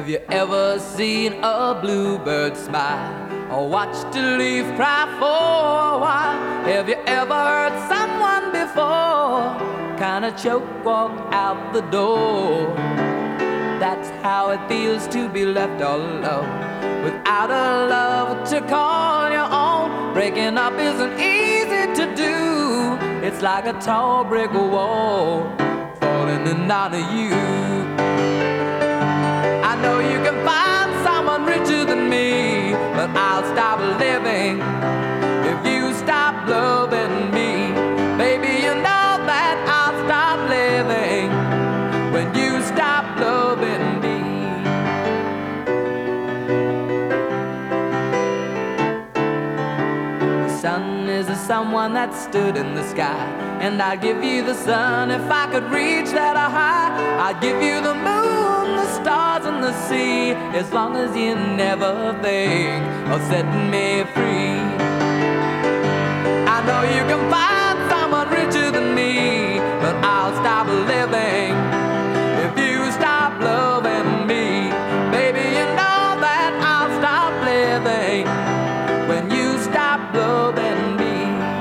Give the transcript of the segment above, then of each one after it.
Have you ever seen a bluebird smile or watched a leaf cry for a while? Have you ever heard someone before kinda choke walk out the door? That's how it feels to be left all alone, without a love to call your own. Breaking up isn't easy to do. It's like a tall brick wall falling in on you. I know you can find someone richer than me, but I'll stop living if you stop loving me. Baby, you know that I'll stop living when you stop loving me. The sun is someone that stood in the sky, and I'd give you the sun if I could reach that high. I'd give you the moon, the stars and the sea, as long as you never think of setting me free. I know you can find someone richer than me, but I'll stop living if you stop loving me. Baby, you know that I'll stop living when you stop loving me.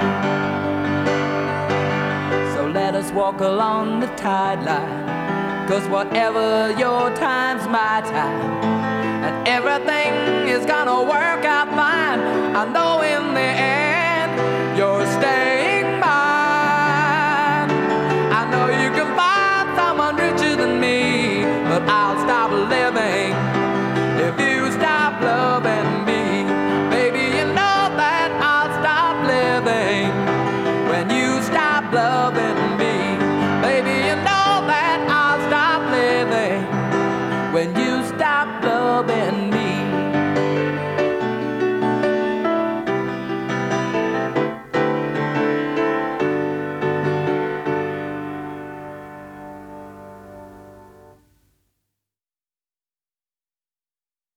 So let us walk along the tide line, 'cause whatever your time's my time, and everything is gonna work out fine. I know in the end you're staying mine. I know you can find someone richer than me, but I'll stop living if you stop loving me. Baby, you know that I'll stop living when you stop loving me.